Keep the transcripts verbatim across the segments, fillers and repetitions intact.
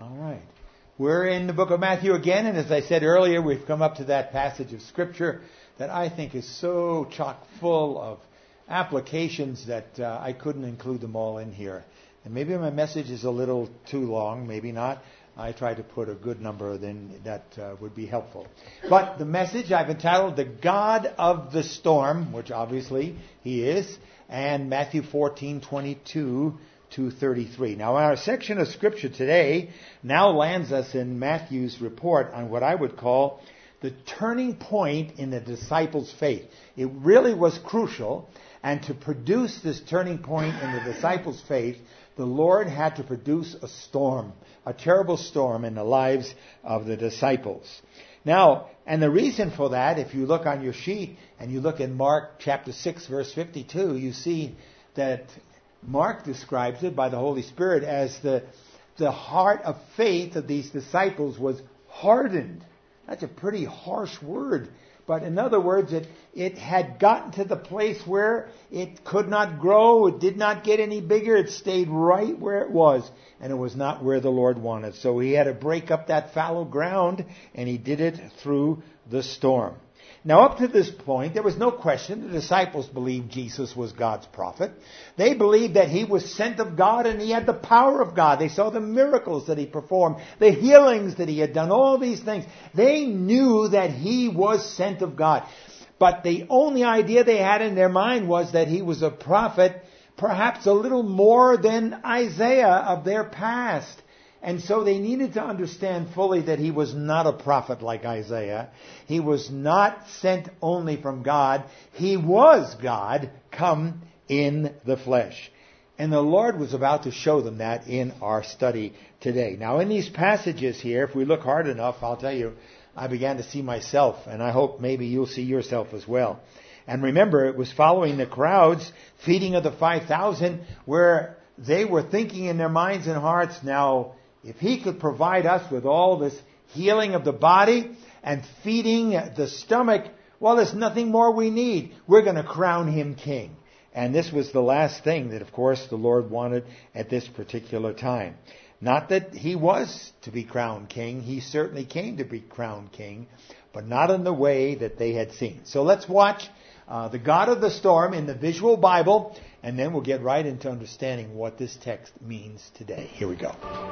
All right. We're in the book of Matthew again, and as I said earlier, we've come up to that passage of Scripture that I think is so chock full of applications that uh, I couldn't include them all in here. And maybe my message is a little too long, maybe not. I tried to put a good number then that uh, would be helpful. But the message I've entitled The God of the Storm, which obviously He is, and Matthew fourteen twenty-two to thirty-three. Now our section of Scripture today now lands us in Matthew's report on what I would call the turning point in the disciples' faith. It really was crucial, and to produce this turning point in the disciples' faith, the Lord had to produce a storm, a terrible storm in the lives of the disciples. Now, and the reason for that, if you look on your sheet and you look in Mark chapter six, verse fifty-two, you see that Mark describes it by the Holy Spirit as the, the heart of faith of these disciples was hardened. That's a pretty harsh word. But in other words, it, it had gotten to the place where it could not grow. It did not get any bigger. It stayed right where it was. And it was not where the Lord wanted. So He had to break up that fallow ground. And He did it through the storm. Now up to this point, there was no question the disciples believed Jesus was God's prophet. They believed that He was sent of God and He had the power of God. They saw the miracles that He performed, the healings that He had done, all these things. They knew that He was sent of God. But the only idea they had in their mind was that He was a prophet, perhaps a little more than Isaiah of their past. And so they needed to understand fully that He was not a prophet like Isaiah. He was not sent only from God. He was God come in the flesh. And the Lord was about to show them that in our study today. Now in these passages here, if we look hard enough, I'll tell you, I began to see myself, and I hope maybe you'll see yourself as well. And remember, it was following the crowds, feeding of the five thousand, where they were thinking in their minds and hearts, now, if He could provide us with all this healing of the body and feeding the stomach, well, there's nothing more we need. We're going to crown Him king. And this was the last thing that, of course, the Lord wanted at this particular time. Not that He was to be crowned king. He certainly came to be crowned king, but not in the way that they had seen. So let's watch uh, the God of the storm in the visual Bible, and then we'll get right into understanding what this text means today. Here we go.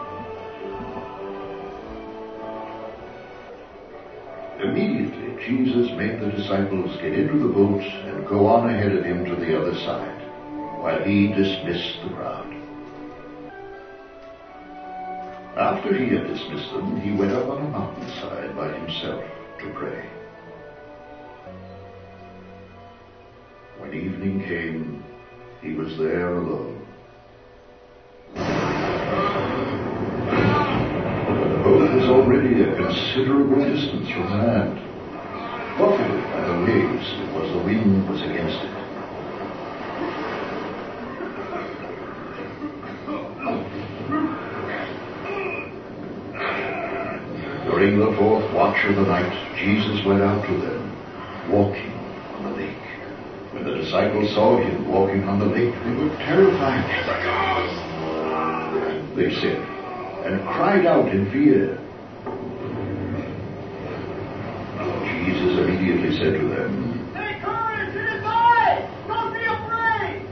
Immediately, Jesus made the disciples get into the boat and go on ahead of Him to the other side, while He dismissed the crowd. After He had dismissed them, He went up on a mountainside by Himself to pray. When evening came, He was there alone. The boat was already a considerable distance from land. Buffeted by the waves, it was the wind was against it. During the fourth watch of the night, Jesus went out to them, walking on the lake. When the disciples saw Him walking on the lake, they were terrified. They said, and cried out in fear. Jesus immediately said to them, "Take courage, it is I! Don't be afraid!"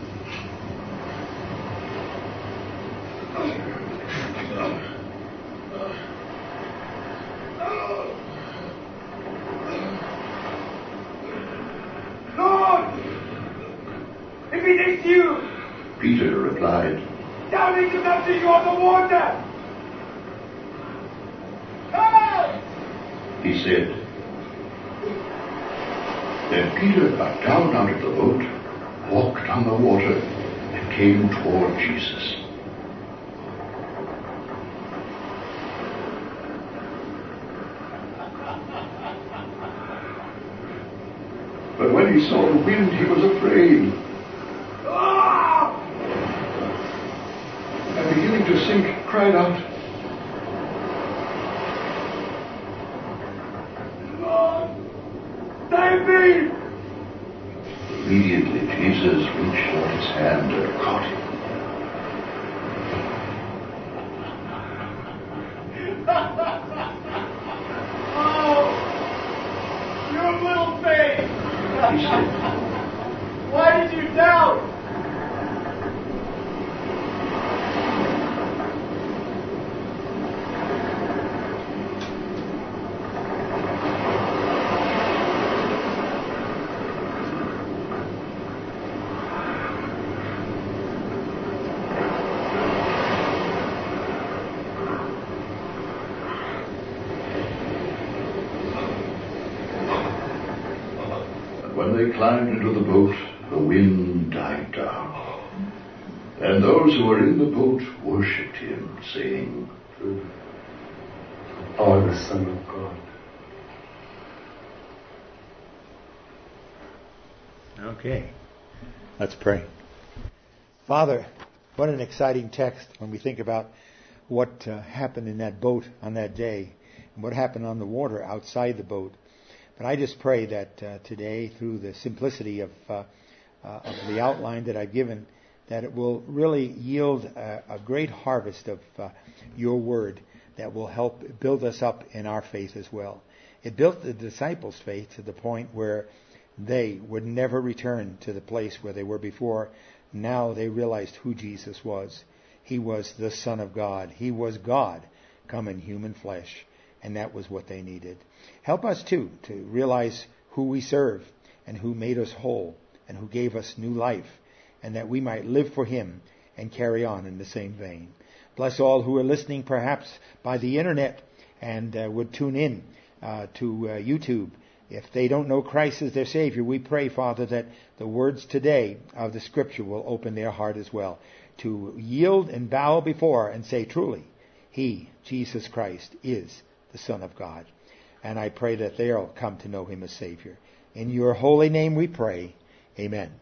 Lord, if it is You, Peter replied, down into nothing you on the water! Help! He said. Then Peter got down out of the boat, walked on the water, and came toward Jesus. But when he saw the wind, he was afraid. Ah! And beginning to sink, cried out, Lord, save me! Immediately Jesus reached out His hand and caught him. they climbed into the boat, the wind died down. And those who were in the boat worshipped him, saying, "Are the Son of God." Okay. Let's pray. Father, what an exciting text when we think about what uh, happened in that boat on that day and what happened on the water outside the boat. But I just pray that uh, today, through the simplicity of, uh, uh, of the outline that I've given, that it will really yield a, a great harvest of uh, your word that will help build us up in our faith as well. It built the disciples' faith to the point where they would never return to the place where they were before. Now they realized who Jesus was. He was the Son of God. He was God come in human flesh. And that was what they needed. Help us too to realize who we serve and who made us whole and who gave us new life, and that we might live for him and carry on in the same vein. Bless all who are listening perhaps by the internet and uh, would tune in uh, to uh, YouTube. If they don't know Christ as their Savior, we pray, Father, that the words today of the Scripture will open their heart as well to yield and bow before and say, truly, he, Jesus Christ, is the Son of God. And I pray that they'll come to know him as Savior. In your holy name we pray. Amen.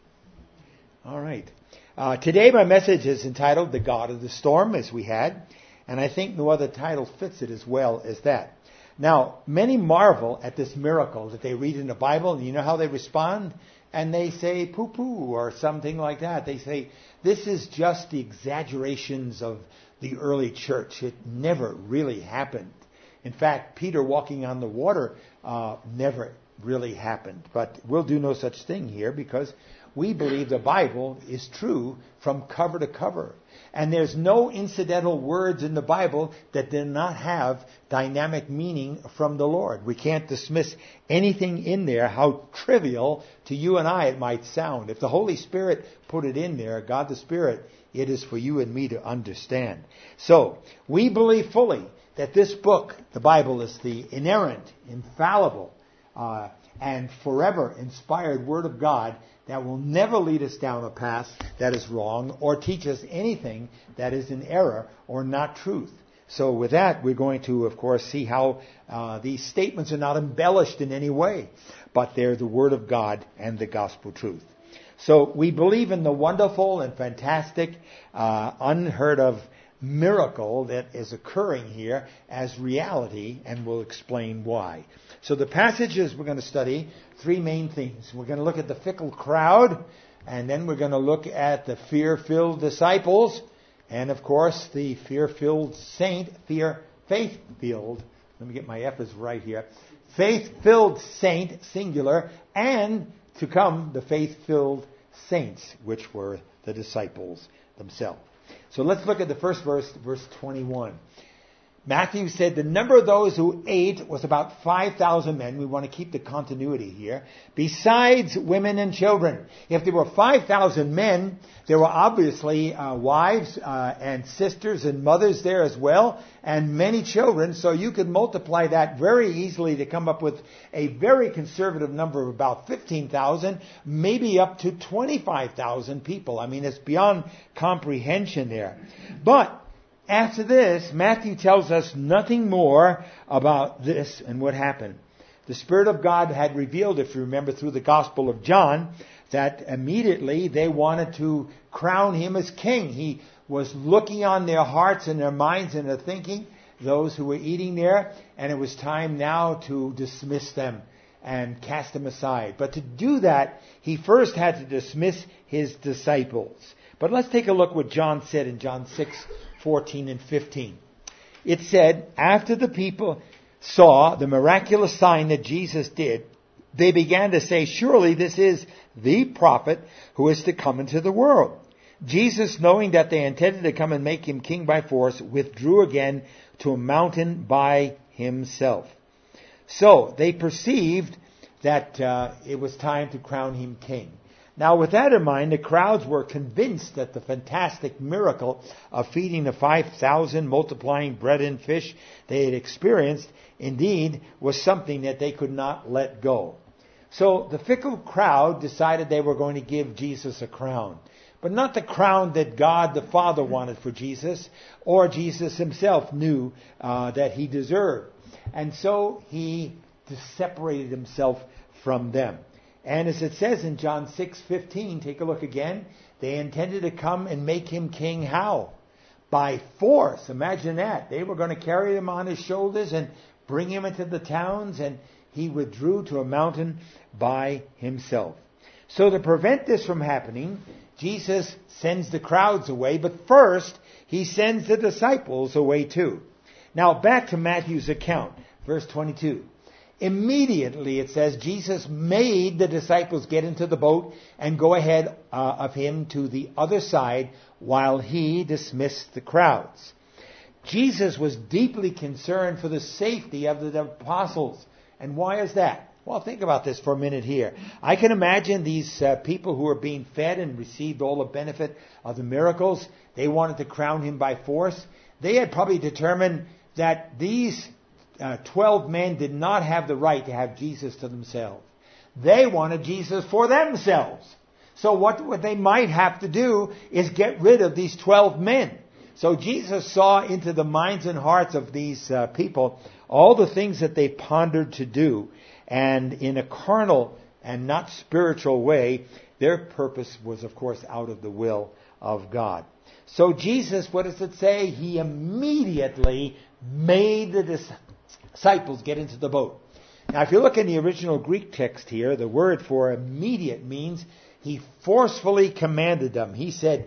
All right. Uh, today my message is entitled The God of the Storm, as we had. And I think no other title fits it as well as that. Now, many marvel at this miracle that they read in the Bible, and you know how they respond? And they say poo-poo or something like that. They say, this is just the exaggerations of the early church. It never really happened. In fact, Peter walking on the water uh, never really happened. But we'll do no such thing here because we believe the Bible is true from cover to cover. And there's no incidental words in the Bible that do not have dynamic meaning from the Lord. We can't dismiss anything in there, how trivial to you and I it might sound. If the Holy Spirit put it in there, God the Spirit, it is for you and me to understand. So, we believe fully that this book, the Bible, is the inerrant, infallible, uh, and forever inspired Word of God that will never lead us down a path that is wrong or teach us anything that is in error or not truth. So with that, we're going to, of course, see how uh, these statements are not embellished in any way, but they're the Word of God and the gospel truth. So we believe in the wonderful and fantastic, uh, unheard of miracle that is occurring here as reality, and we'll explain why. So the passages we're going to study, three main themes. We're going to look at the fickle crowd, and then we're going to look at the fear-filled disciples, and of course the fear-filled saint, fear, faith-filled, let me get my F's right here, faith-filled saint, singular, and to come the faith-filled saints, which were the disciples themselves. So let's look at the first verse, verse twenty-one. Matthew said the number of those who ate was about five thousand men. We want to keep the continuity here. Besides women and children. If there were five thousand men, there were obviously uh, wives uh, and sisters and mothers there as well, and many children. So you could multiply that very easily to come up with a very conservative number of about fifteen thousand, maybe up to twenty-five thousand people. I mean, it's beyond comprehension there. But after this, Matthew tells us nothing more about this and what happened. The Spirit of God had revealed, if you remember, through the Gospel of John, that immediately they wanted to crown him as king. He was looking on their hearts and their minds and their thinking, those who were eating there, and it was time now to dismiss them and cast them aside. But to do that, he first had to dismiss his disciples. But let's take a look what John said in John six, fourteen and fifteen. It said, after the people saw the miraculous sign that Jesus did, they began to say, surely this is the prophet who is to come into the world. Jesus, knowing that they intended to come and make him king by force, withdrew again to a mountain by himself. So they perceived that uh, it was time to crown him king. Now, with that in mind, the crowds were convinced that the fantastic miracle of feeding the five thousand, multiplying bread and fish they had experienced, indeed, was something that they could not let go. So the fickle crowd decided they were going to give Jesus a crown. But not the crown that God the Father wanted for Jesus, or Jesus himself knew uh, that he deserved. And so he separated himself from them. And as it says in John six fifteen, take a look again, they intended to come and make him king how? By force. Imagine that. They were going to carry him on his shoulders and bring him into the towns, and he withdrew to a mountain by himself. So to prevent this from happening, Jesus sends the crowds away, but first he sends the disciples away too. Now back to Matthew's account, verse twenty-two. Immediately, it says, Jesus made the disciples get into the boat and go ahead uh, of him to the other side while he dismissed the crowds. Jesus was deeply concerned for the safety of the apostles. And why is that? Well, think about this for a minute here. I can imagine these uh, people who are being fed and received all the benefit of the miracles. They wanted to crown him by force. They had probably determined that these uh, twelve men did not have the right to have Jesus to themselves. They wanted Jesus for themselves. So what, what they might have to do is get rid of these twelve men. So Jesus saw into the minds and hearts of these uh, people all the things that they pondered to do. And in a carnal and not spiritual way, their purpose was, of course, out of the will of God. So Jesus, what does it say? He immediately made the disciples get into the boat. Now, if you look in the original Greek text here, the word for immediate means he forcefully commanded them. He said,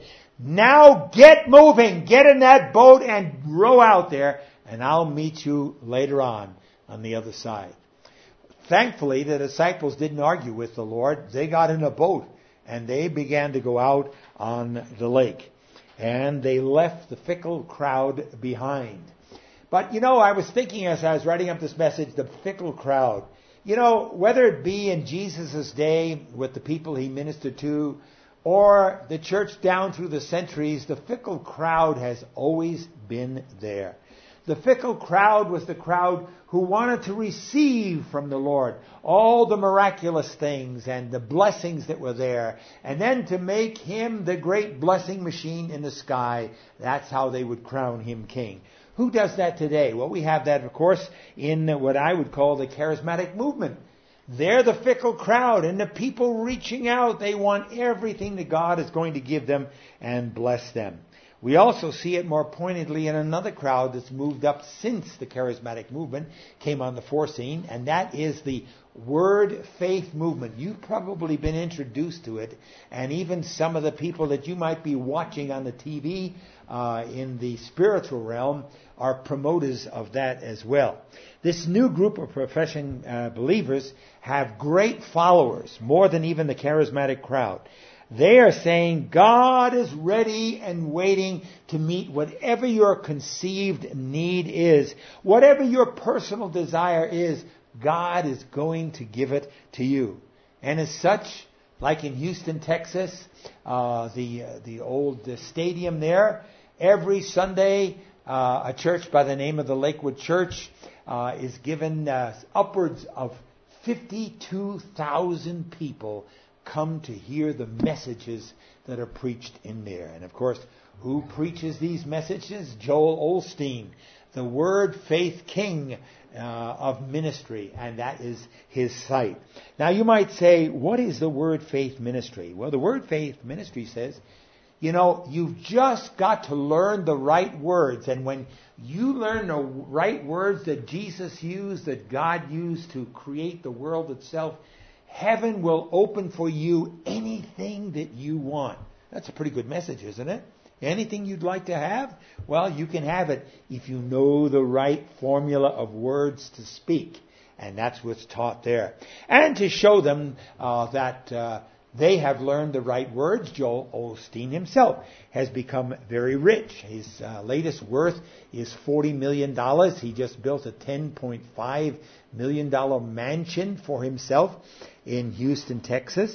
now get moving, get in that boat and row out there, and I'll meet you later on on the other side. Thankfully, the disciples didn't argue with the Lord. They got in a boat and they began to go out on the lake. And they left the fickle crowd behind. But, you know, I was thinking as I was writing up this message, the fickle crowd. You know, whether it be in Jesus' day with the people he ministered to, or the church down through the centuries, the fickle crowd has always been there. The fickle crowd was the crowd who wanted to receive from the Lord all the miraculous things and the blessings that were there, and then to make him the great blessing machine in the sky. That's how they would crown him king. Who does that today? Well, we have that, of course, in what I would call the charismatic movement. They're the fickle crowd, and the people reaching out, they want everything that God is going to give them and bless them. We also see it more pointedly in another crowd that's moved up since the charismatic movement came on the forescene, and that is the Word Faith movement. You've probably been introduced to it, and even some of the people that you might be watching on the T V uh, in the spiritual realm are promoters of that as well. This new group of professing uh, believers have great followers, more than even the charismatic crowd. They are saying God is ready and waiting to meet whatever your conceived need is. Whatever your personal desire is, God is going to give it to you. And as such, like in Houston, Texas, uh, the uh, the old uh, stadium there, every Sunday uh, a church by the name of the Lakewood Church uh, is given uh, upwards of fifty-two thousand people come to hear the messages that are preached in there. And of course, who preaches these messages? Joel Osteen, the Word Faith King uh, of ministry, and that is his site. Now you might say, what is the Word Faith Ministry? Well, the Word Faith Ministry says, you know, you've just got to learn the right words, and when you learn the right words that Jesus used, that God used to create the world itself, heaven will open for you anything that you want. That's a pretty good message, isn't it? Anything you'd like to have, well, you can have it if you know the right formula of words to speak. And that's what's taught there. And to show them uh, that uh, they have learned the right words, Joel Osteen himself has become very rich. His uh, latest worth is forty million dollars. He just built a ten point five million dollars mansion for himself in Houston, Texas.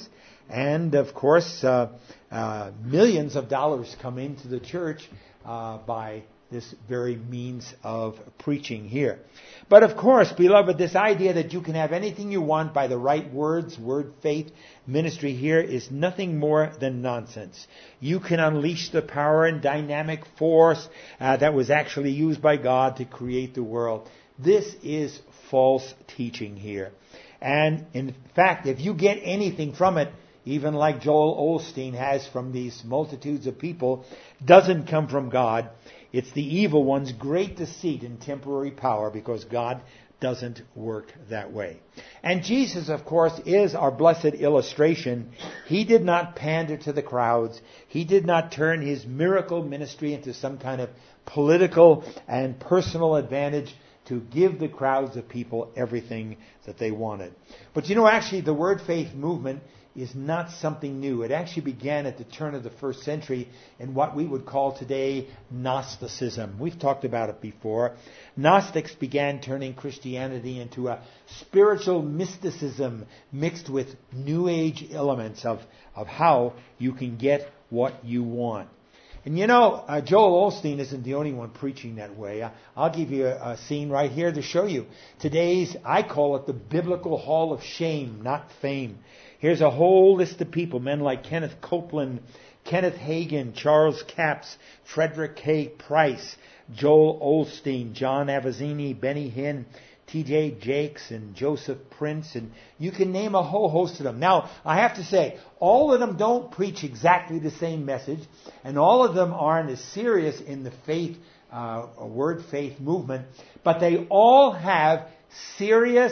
And, of course, uh, uh, millions of dollars come into the church uh, by this very means of preaching here. But, of course, beloved, this idea that you can have anything you want by the right words, word, faith, ministry here is nothing more than nonsense. You can unleash the power and dynamic force uh, that was actually used by God to create the world. This is false teaching here. And, in fact, if you get anything from it, even like Joel Osteen has from these multitudes of people, doesn't come from God. It's the evil one's great deceit and temporary power, because God doesn't work that way. And Jesus, of course, is our blessed illustration. He did not pander to the crowds. He did not turn his miracle ministry into some kind of political and personal advantage to give the crowds of people everything that they wanted. But you know, actually, the Word Faith movement is not something new. It actually began at the turn of the first century in what we would call today Gnosticism. We've talked about it before. Gnostics began turning Christianity into a spiritual mysticism mixed with New Age elements of, of how you can get what you want. And you know, uh, Joel Osteen isn't the only one preaching that way. I, I'll give you a, a scene right here to show you. Today's, I call it the Biblical Hall of Shame, not fame. Here's a whole list of people, men like Kenneth Copeland, Kenneth Hagin, Charles Capps, Frederick K. Price, Joel Osteen, John Avazzini, Benny Hinn, T J Jakes, and Joseph Prince, and you can name a whole host of them. Now, I have to say, all of them don't preach exactly the same message, and all of them aren't as serious in the faith, uh, word faith movement, but they all have serious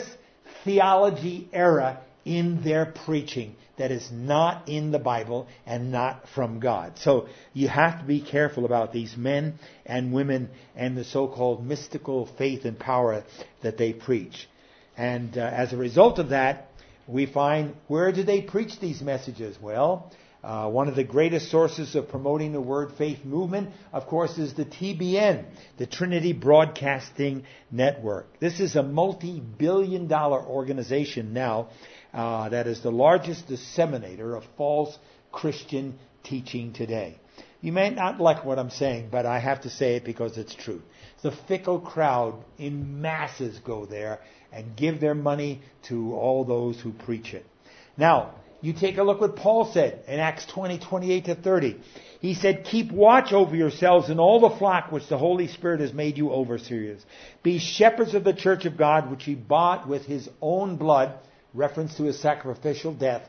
theology error in their preaching that is not in the Bible and not from God. So you have to be careful about these men and women and the so-called mystical faith and power that they preach. And uh, as a result of that, we find, where do they preach these messages? Well, uh, one of the greatest sources of promoting the Word Faith movement, of course, is the T B N, the Trinity Broadcasting Network. This is a multi-billion dollar organization now uh, that is the largest disseminator of false Christian teaching today. You may not like what I'm saying, but I have to say it because it's true. The fickle crowd in masses go there and give their money to all those who preach it. Now, you take a look what Paul said in Acts twenty, twenty-eight to thirty. He said, keep watch over yourselves and all the flock which the Holy Spirit has made you overseers. Be shepherds of the church of God, which he bought with his own blood, reference to his sacrificial death.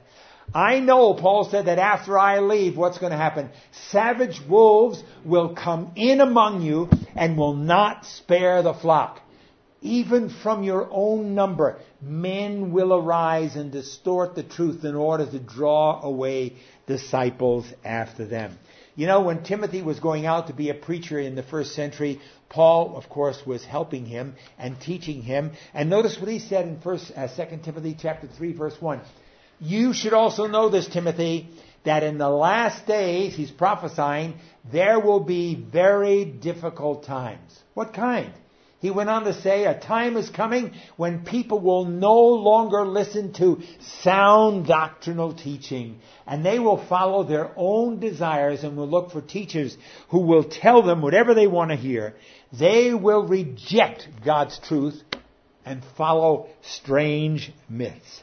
I know, Paul said, that after I leave, what's going to happen? Savage wolves will come in among you and will not spare the flock. Even from your own number, men will arise and distort the truth in order to draw away disciples after them. You know, when Timothy was going out to be a preacher in the first century, Paul, of course, was helping him and teaching him. And notice what he said in First, uh, Second Timothy chapter three, verse one. You should also know this, Timothy, that in the last days, he's prophesying, there will be very difficult times. What kind? He went on to say, a time is coming when people will no longer listen to sound doctrinal teaching, and they will follow their own desires and will look for teachers who will tell them whatever they want to hear. They will reject God's truth and follow strange myths.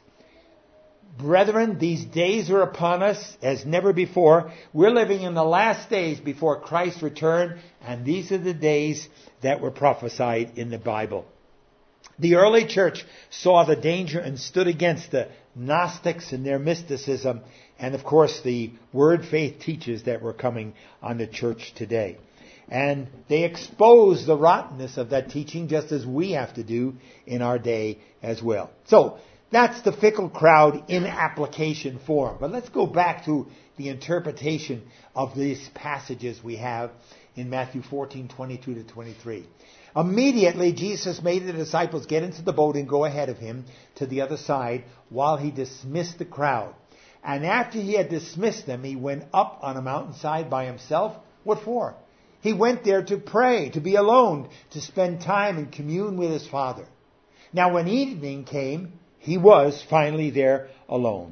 Brethren, these days are upon us as never before. We're living in the last days before Christ's return, and these are the days that were prophesied in the Bible. The early church saw the danger and stood against the Gnostics and their mysticism, and of course the word faith teachers that were coming on the church today. And they exposed the rottenness of that teaching, just as we have to do in our day as well. So, that's the fickle crowd in application form. But let's go back to the interpretation of these passages we have in Matthew fourteen, twenty-two to twenty-three. Immediately, Jesus made the disciples get into the boat and go ahead of him to the other side while he dismissed the crowd. And after he had dismissed them, he went up on a mountainside by himself. What for? He went there to pray, to be alone, to spend time and commune with his Father. Now, when evening came, he was finally there alone.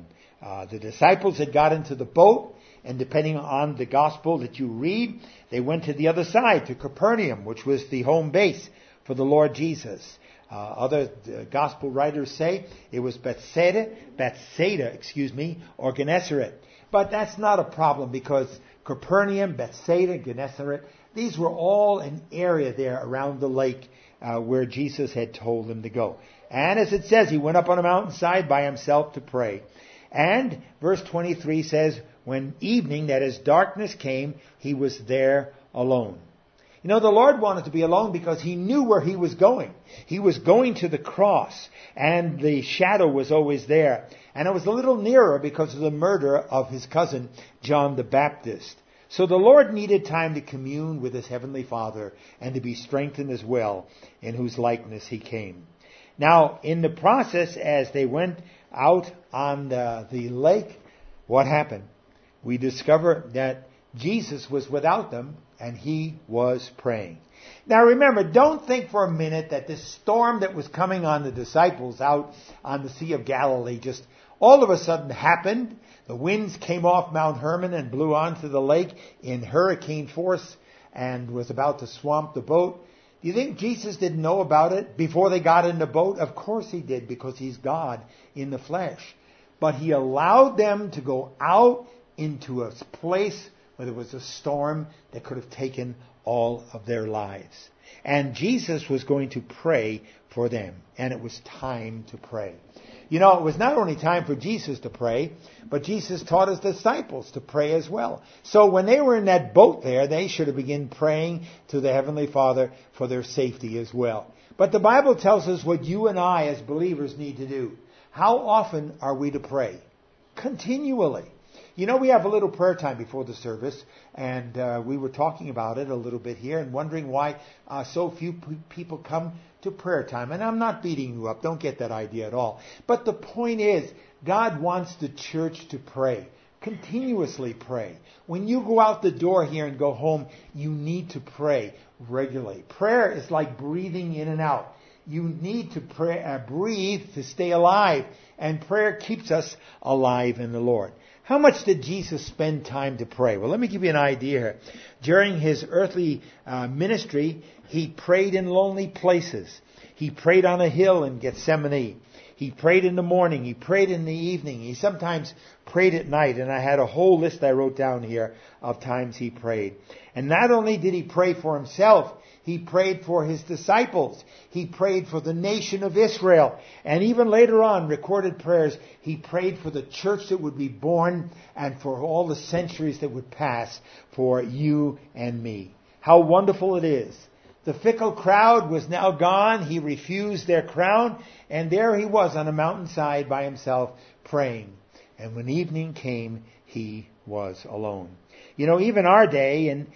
Uh, the disciples had got into the boat, and depending on the gospel that you read, they went to the other side, to Capernaum, which was the home base for the Lord Jesus. Uh, other uh, gospel writers say it was Bethsaida, Bethsaida, excuse me, or Gennesaret. But that's not a problem, because Capernaum, Bethsaida, Gennesaret, these were all an area there around the lake uh, where Jesus had told them to go. And as it says, he went up on a mountainside by himself to pray. And verse twenty-three says, when evening, that is darkness, came, he was there alone. You know, the Lord wanted to be alone because he knew where he was going. He was going to the cross, and the shadow was always there. And it was a little nearer because of the murder of his cousin, John the Baptist. So the Lord needed time to commune with his heavenly Father and to be strengthened as well, in whose likeness he came. Now, in the process, as they went out on the, the lake, what happened? We discover that Jesus was without them, and he was praying. Now remember, don't think for a minute that this storm that was coming on the disciples out on the Sea of Galilee just all of a sudden happened. The winds came off Mount Hermon and blew onto the lake in hurricane force and was about to swamp the boat. Do you think Jesus didn't know about it before they got in the boat? Of course he did, because he's God in the flesh. But he allowed them to go out into a place where there was a storm that could have taken all of their lives. And Jesus was going to pray for them. And it was time to pray. You know, it was not only time for Jesus to pray, but Jesus taught his disciples to pray as well. So when they were in that boat there, they should have begun praying to the Heavenly Father for their safety as well. But the Bible tells us what you and I as believers need to do. How often are we to pray? Continually. You know, we have a little prayer time before the service, and uh, we were talking about it a little bit here and wondering why uh, so few p- people come to prayer time. And I'm not beating you up. Don't get that idea at all. But the point is, God wants the church to pray. Continuously pray. When you go out the door here and go home, you need to pray regularly. Prayer is like breathing in and out. You need to pray, uh, breathe to stay alive. And prayer keeps us alive in the Lord. How much did Jesus spend time to pray? Well, let me give you an idea here. During his earthly uh, ministry, he prayed in lonely places. He prayed on a hill in Gethsemane. He prayed in the morning. He prayed in the evening. He sometimes prayed at night. And I had a whole list I wrote down here of times he prayed. And not only did he pray for himself, he prayed for his disciples. He prayed for the nation of Israel. And even later on, recorded prayers, he prayed for the church that would be born and for all the centuries that would pass for you and me. How wonderful it is. The fickle crowd was now gone. He refused their crown. And there he was on a mountainside by himself praying. And when evening came, he was alone. You know, even our day, and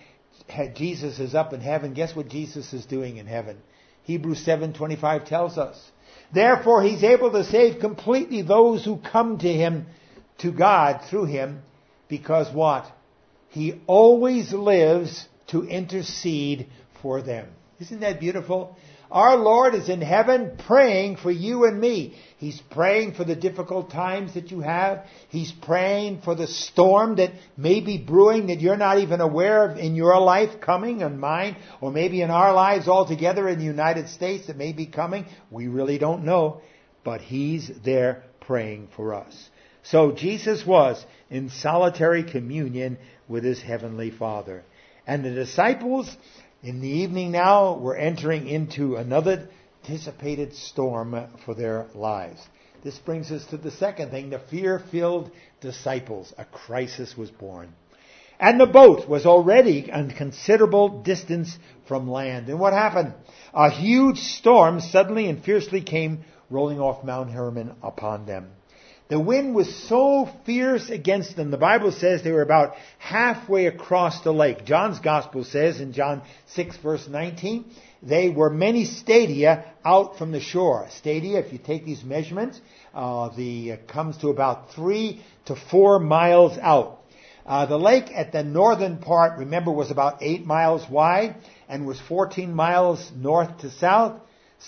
Jesus is up in heaven. Guess what Jesus is doing in heaven? Hebrews seven twenty-five tells us. Therefore, he's able to save completely those who come to him, to God through him, because what? He always lives to intercede for them. Isn't that beautiful? Our Lord is in heaven praying for you and me. He's praying for the difficult times that you have. He's praying for the storm that may be brewing that you're not even aware of in your life coming and mine, or maybe in our lives altogether in the United States that may be coming. We really don't know, but he's there praying for us. So Jesus was in solitary communion with his heavenly Father. And the disciples in the evening now were entering into another anticipated storm for their lives. This brings us to the second thing, the fear-filled disciples. A crisis was born. And the boat was already a considerable distance from land. And what happened? A huge storm suddenly and fiercely came rolling off Mount Hermon upon them. The wind was so fierce against them. The Bible says they were about halfway across the lake. John's Gospel says in John six verse nineteen, they were many stadia out from the shore. Stadia, if you take these measurements, uh, the uh, comes to about three to four miles out. Uh, the lake at the northern part, remember, was about eight miles wide and was fourteen miles north to south.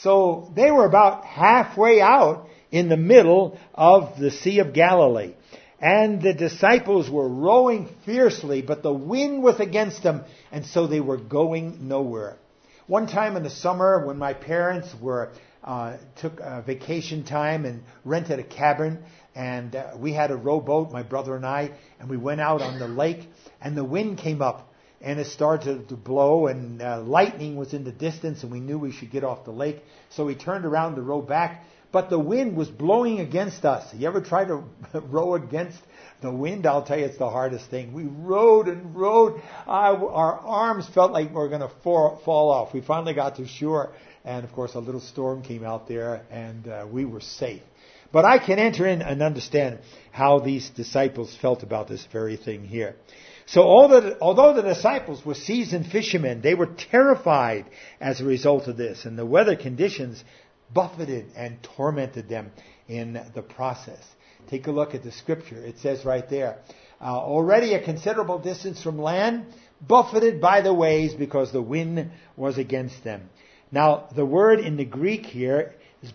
So they were about halfway out in the middle of the Sea of Galilee. And the disciples were rowing fiercely, but the wind was against them, and so they were going nowhere. One time in the summer when my parents were uh, took uh, vacation time and rented a cabin, and uh, we had a rowboat, my brother and I, and we went out on the lake, and the wind came up, and it started to blow, and uh, lightning was in the distance, and we knew we should get off the lake, so we turned around to row back. But the wind was blowing against us. You ever try to row against the wind? I'll tell you, it's the hardest thing. We rowed and rowed. I, our arms felt like we were going to fall, fall off. We finally got to shore, and of course a little storm came out there, and uh, we were safe. But I can enter in and understand how these disciples felt about this very thing here. So although, although the disciples were seasoned fishermen, they were terrified as a result of this, and the weather conditions buffeted and tormented them in the process. Take a look at the scripture. It says right there, uh, already a considerable distance from land, buffeted by the waves because the wind was against them. Now, the word in the Greek here is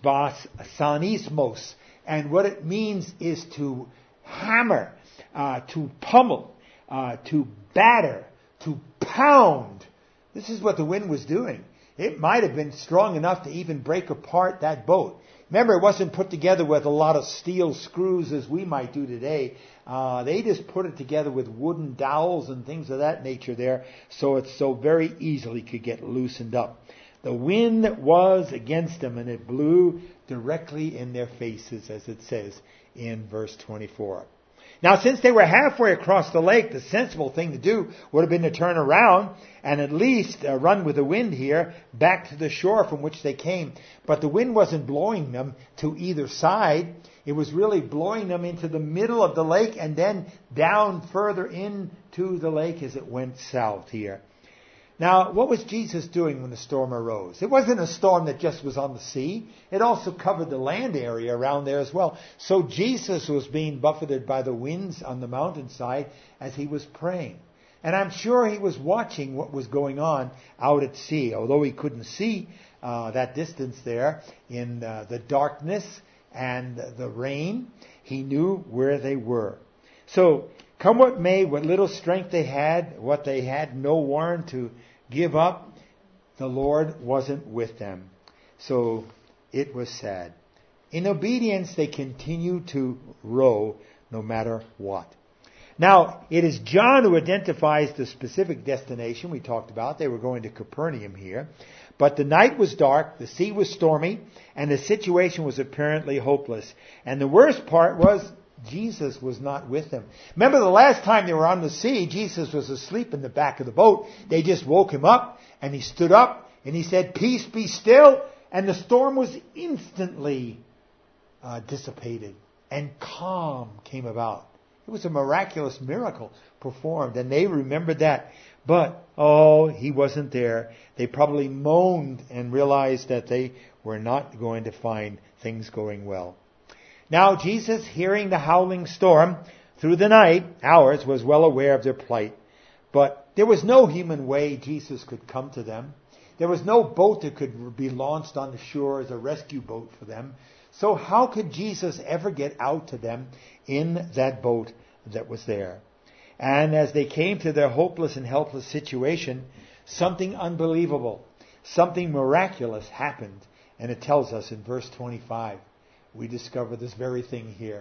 basanismos, and what it means is to hammer, uh, to pummel, uh, to batter, to pound. This is what the wind was doing. It might have been strong enough to even break apart that boat. Remember, it wasn't put together with a lot of steel screws as we might do today. Uh, they just put it together with wooden dowels and things of that nature there, so it so very easily could get loosened up. The wind was against them, and it blew directly in their faces, as it says in verse twenty-four. Now, since they were halfway across the lake, the sensible thing to do would have been to turn around and at least uh, run with the wind here back to the shore from which they came. But the wind wasn't blowing them to either side. It was really blowing them into the middle of the lake and then down further into the lake as it went south here. Now, what was Jesus doing when the storm arose? It wasn't a storm that just was on the sea. It also covered the land area around there as well. So Jesus was being buffeted by the winds on the mountainside as he was praying. And I'm sure he was watching what was going on out at sea. Although he couldn't see uh, that distance there in uh, the darkness and the rain, he knew where they were. So, come what may, what little strength they had, what they had no warrant to give up, the Lord wasn't with them. So it was sad. In obedience, they continued to row no matter what. Now, it is John who identifies the specific destination we talked about. They were going to Capernaum here. But the night was dark, the sea was stormy, and the situation was apparently hopeless. And the worst part was Jesus was not with them. Remember the last time they were on the sea, Jesus was asleep in the back of the boat. They just woke him up, and he stood up, and he said, "Peace, be still." And the storm was instantly uh, dissipated, and calm came about. It was a miraculous miracle performed, and they remembered that. But, oh, he wasn't there. They probably moaned and realized that they were not going to find things going well. Now, Jesus, hearing the howling storm through the night hours, was well aware of their plight. But there was no human way Jesus could come to them. There was no boat that could be launched on the shore as a rescue boat for them. So how could Jesus ever get out to them in that boat that was there? And as they came to their hopeless and helpless situation, something unbelievable, something miraculous happened. And it tells us in verse twenty-five. We discover this very thing here.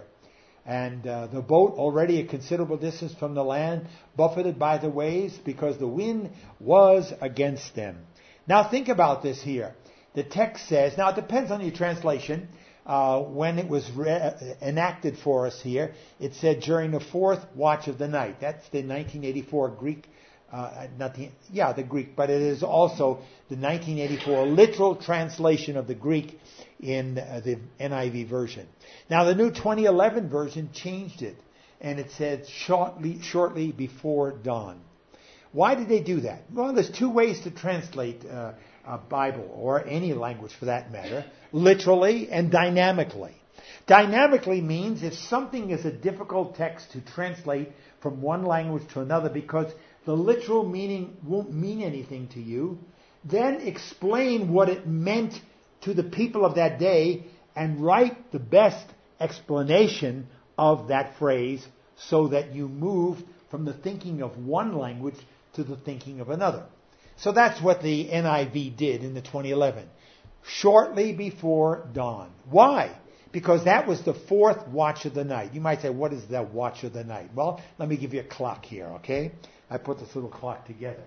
And uh, the boat, already a considerable distance from the land, buffeted by the waves because the wind was against them. Now think about this here. The text says, now it depends on your translation, uh, when it was re- enacted for us here, it said during the fourth watch of the night. That's the nineteen eighty-four Greek, uh, not the, yeah, the Greek, but it is also the nineteen eighty-four literal translation of the Greek in uh, the N I V version. Now the new twenty eleven version changed it, and it said shortly, shortly before dawn. Why did they do that? Well, there's two ways to translate uh, a Bible, or any language for that matter, literally and dynamically. Dynamically means if something is a difficult text to translate from one language to another because the literal meaning won't mean anything to you, then explain what it meant to the people of that day and write the best explanation of that phrase so that you move from the thinking of one language to the thinking of another. So that's what the N I V did in the twenty eleven. Shortly before dawn. Why? Because that was the fourth watch of the night. You might say, what is that watch of the night? Well, let me give you a clock here, okay? I put this little clock together.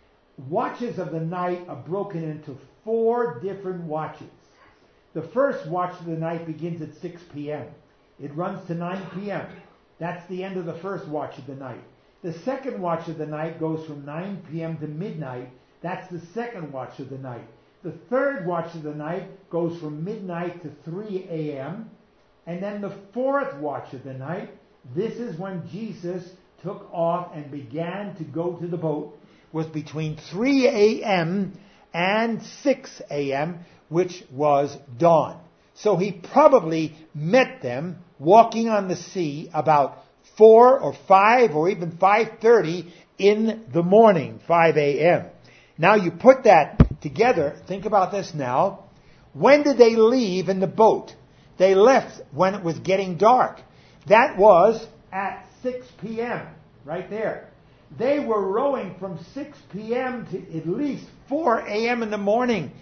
Watches of the night are broken into four different watches. The first watch of the night begins at six p.m. It runs to nine p.m. That's the end of the first watch of the night. The second watch of the night goes from nine p.m. to midnight. That's the second watch of the night. The third watch of the night goes from midnight to three a.m. And then the fourth watch of the night, this is when Jesus took off and began to go to the boat, was between three a.m. and six a.m., which was dawn. So he probably met them walking on the sea about four or five or even five thirty in the morning, five a.m. Now you put that together, think about this now. When did they leave in the boat? They left when it was getting dark. That was at six p.m., right there. They were rowing from six p.m. to at least four a.m. in the morning.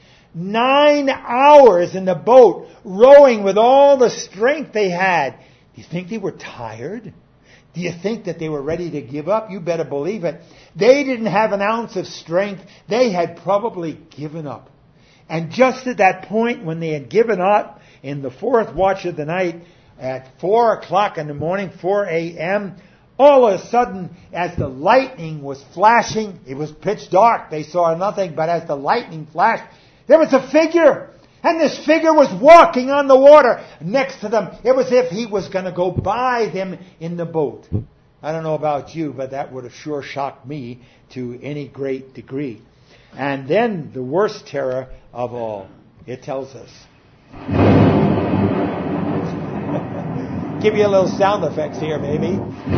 Nine hours in the boat, rowing with all the strength they had. Do you think they were tired? Do you think that they were ready to give up? You better believe it. They didn't have an ounce of strength. They had probably given up. And just at that point when they had given up, in the fourth watch of the night, at four o'clock in the morning, four a.m., all of a sudden, as the lightning was flashing, it was pitch dark. They saw nothing, but as the lightning flashed, there was a figure. And this figure was walking on the water next to them. It was as if he was going to go by them in the boat. I don't know about you, but that would have sure shocked me to any great degree. And then the worst terror of all, it tells us. Give you a little sound effects here, maybe.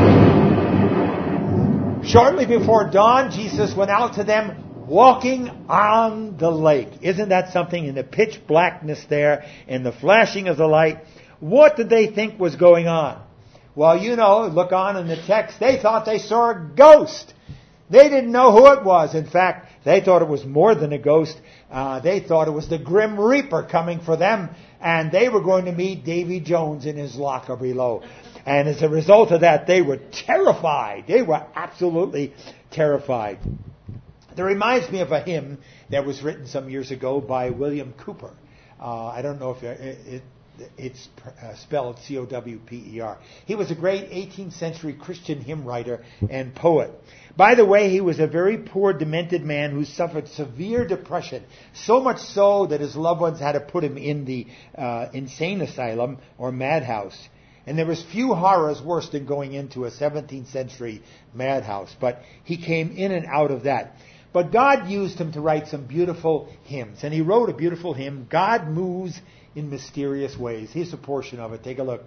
Shortly before dawn, Jesus went out to them walking on the lake. Isn't that something? In the pitch blackness there, in the flashing of the light. What did they think was going on? Well, you know, look on in the text. They thought they saw a ghost. They didn't know who it was. In fact, they thought it was more than a ghost. Uh, they thought it was the Grim Reaper coming for them. And they were going to meet Davy Jones in his locker below. And as a result of that, they were terrified. They were absolutely terrified. That reminds me of a hymn that was written some years ago by William Cowper. Uh, I don't know if it, it, it's uh, spelled C O W P E R. He was a great eighteenth century Christian hymn writer and poet. By the way, he was a very poor, demented man who suffered severe depression, so much so that his loved ones had to put him in the uh, insane asylum or madhouse. And there was few horrors worse than going into a seventeenth century madhouse. But he came in and out of that. But God used him to write some beautiful hymns. And he wrote a beautiful hymn, God Moves in Mysterious Ways. Here's a portion of it. Take a look.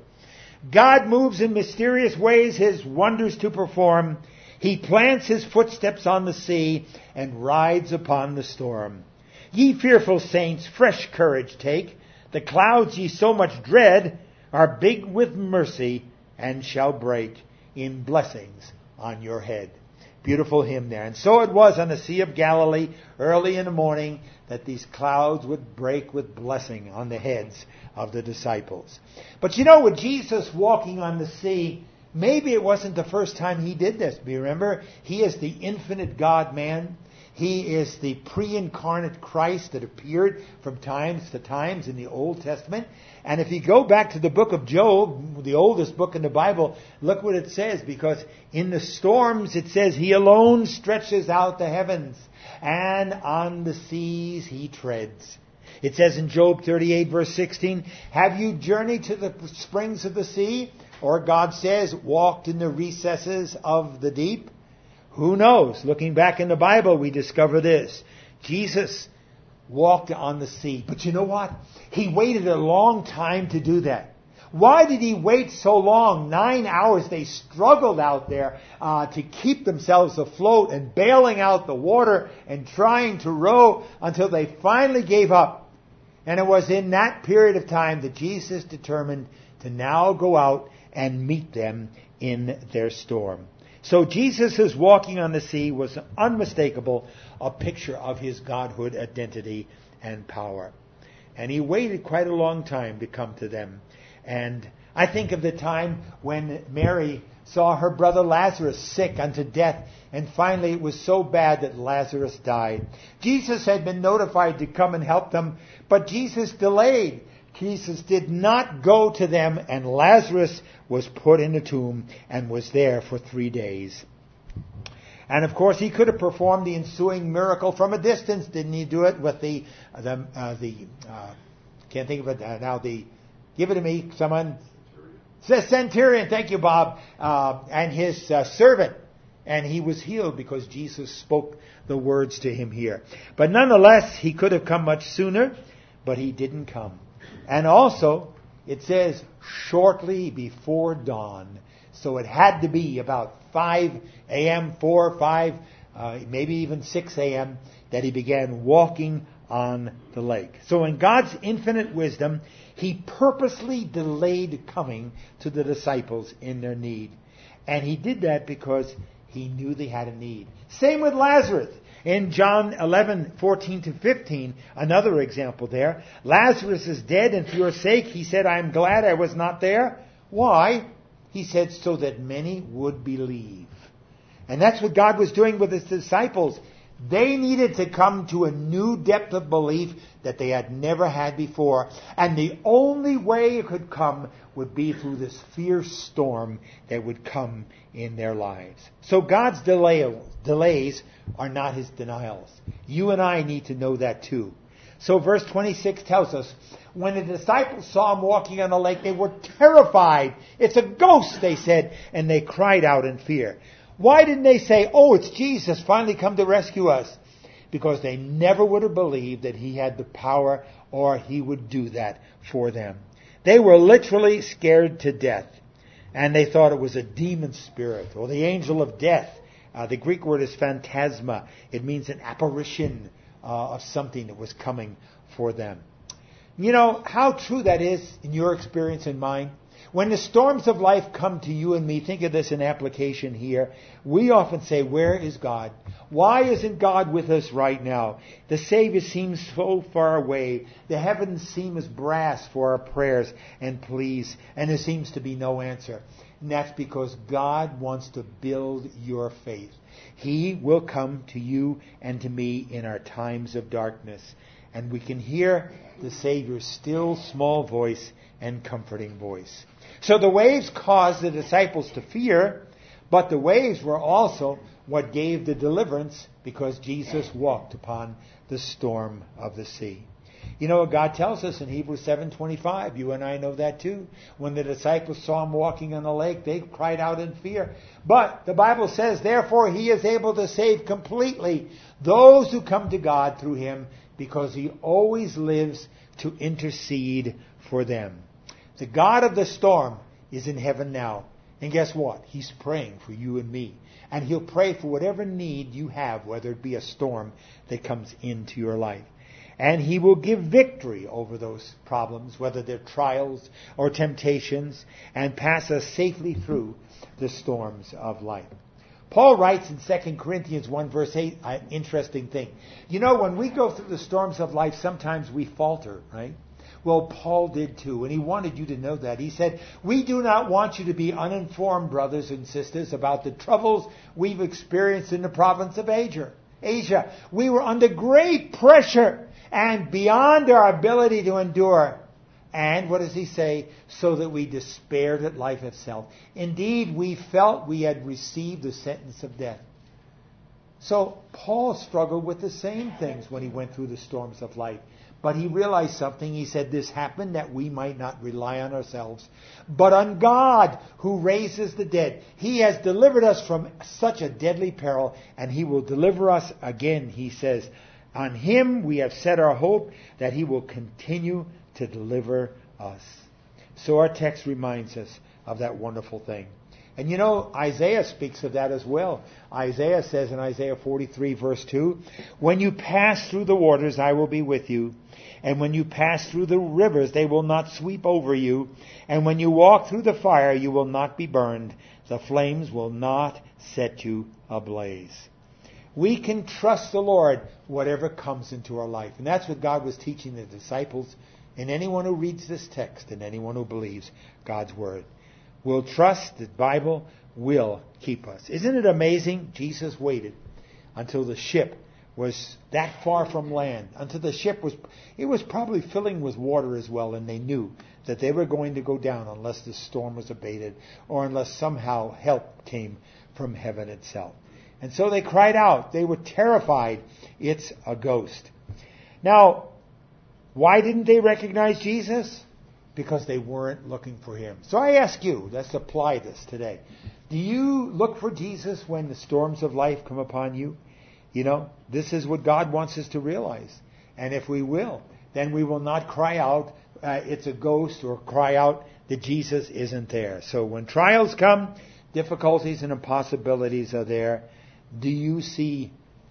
God moves in mysterious ways his wonders to perform. He plants his footsteps on the sea and rides upon the storm. Ye fearful saints, fresh courage take. The clouds ye so much dread are big with mercy and shall break in blessings on your head. Beautiful hymn there. And so it was on the Sea of Galilee, early in the morning, that these clouds would break with blessing on the heads of the disciples. But you know, with Jesus walking on the sea, maybe it wasn't the first time he did this. Do you remember? He is the infinite God-man. He is the pre-incarnate Christ that appeared from times to times in the Old Testament. And if you go back to the book of Job, the oldest book in the Bible, look what it says. Because in the storms it says, He alone stretches out the heavens, and on the seas He treads. It says in Job thirty-eight verse sixteen, have you journeyed to the springs of the sea? Or God says, walked in the recesses of the deep? Who knows? Looking back in the Bible, we discover this. Jesus walked on the sea. But you know what? He waited a long time to do that. Why did he wait so long? Nine hours. They struggled out there uh, to keep themselves afloat and bailing out the water and trying to row until they finally gave up. And it was in that period of time that Jesus determined to now go out and meet them in their storm. So Jesus' walking on the sea was unmistakable, a picture of his godhood identity and power. And he waited quite a long time to come to them. And I think of the time when Mary saw her brother Lazarus sick unto death, and finally it was so bad that Lazarus died. Jesus had been notified to come and help them, but Jesus delayed. Jesus did not go to them, and Lazarus was put in the tomb and was there for three days. And of course, he could have performed the ensuing miracle from a distance. Didn't he do it with the, the, uh, the uh, can't think of it uh, now, the, give it to me, someone. The centurion, thank you, Bob, uh, and his uh, servant. And he was healed because Jesus spoke the words to him here. But nonetheless, he could have come much sooner, but he didn't come. And also, it says, shortly before dawn. So it had to be about five a.m., four, five, uh, maybe even six a.m., that he began walking on the lake. So in God's infinite wisdom, he purposely delayed coming to the disciples in their need. And he did that because he knew they had a need. Same with Lazarus. In John eleven, fourteen to fifteen, another example there. Lazarus is dead, and for your sake, he said, I am glad I was not there. Why? He said, so that many would believe. And that's what God was doing with his disciples. They needed to come to a new depth of belief that they had never had before. And the only way it could come would be through this fierce storm that would come in their lives. So God's delay, delays are not his denials. You and I need to know that too. So verse twenty-six tells us, when the disciples saw him walking on the lake, they were terrified. It's a ghost, they said, and they cried out in fear. Why didn't they say, oh, it's Jesus, finally come to rescue us? Because they never would have believed that he had the power or he would do that for them. They were literally scared to death. And they thought it was a demon spirit or the angel of death. Uh, the Greek word is phantasma. It means an apparition uh, of something that was coming for them. You know how true that is in your experience and mine? When the storms of life come to you and me, think of this in application here, we often say, where is God? Why isn't God with us right now? The Savior seems so far away. The heavens seem as brass for our prayers and pleas, and there seems to be no answer. And that's because God wants to build your faith. He will come to you and to me in our times of darkness. And we can hear the Savior's still small voice and comforting voice. So the waves caused the disciples to fear, but the waves were also what gave the deliverance because Jesus walked upon the storm of the sea. You know what God tells us in Hebrews seven twenty-five. You and I know that too. When the disciples saw him walking on the lake, they cried out in fear. But the Bible says, therefore he is able to save completely those who come to God through him, because he always lives to intercede for them. The God of the storm is in heaven now. And guess what? He's praying for you and me. And he'll pray for whatever need you have, whether it be a storm that comes into your life. And he will give victory over those problems, whether they're trials or temptations, and pass us safely through the storms of life. Paul writes in Second Corinthians one verse eight, an interesting thing. You know, when we go through the storms of life, sometimes we falter, right? Well, Paul did too, and he wanted you to know that. He said, we do not want you to be uninformed, brothers and sisters, about the troubles we've experienced in the province of Asia. Asia. We were under great pressure and beyond our ability to endure. And what does he say? So that we despaired at life itself. Indeed, we felt we had received the sentence of death. So Paul struggled with the same things when he went through the storms of life. But he realized something. He said, this happened that we might not rely on ourselves, but on God who raises the dead. He has delivered us from such a deadly peril, and he will deliver us again, he says. On him we have set our hope that he will continue to deliver us. So our text reminds us of that wonderful thing. And you know, Isaiah speaks of that as well. Isaiah says in Isaiah forty-three verse two, when you pass through the waters, I will be with you. And when you pass through the rivers, they will not sweep over you. And when you walk through the fire, you will not be burned. The flames will not set you ablaze. We can trust the Lord whatever comes into our life. And that's what God was teaching the disciples and anyone who reads this text and anyone who believes God's Word. We'll trust the Bible will keep us. Isn't it amazing? Jesus waited until the ship was that far from land, until the ship was, it was probably filling with water as well, and they knew that they were going to go down unless the storm was abated or unless somehow help came from heaven itself. And so they cried out. They were terrified. It's a ghost. Now, why didn't they recognize Jesus? Because they weren't looking for Him. So I ask you, let's apply this today. Do you look for Jesus when the storms of life come upon you? You know, this is what God wants us to realize. And if we will, then we will not cry out, uh, it's a ghost, or cry out that Jesus isn't there. So when trials come, difficulties and impossibilities are there. Do you see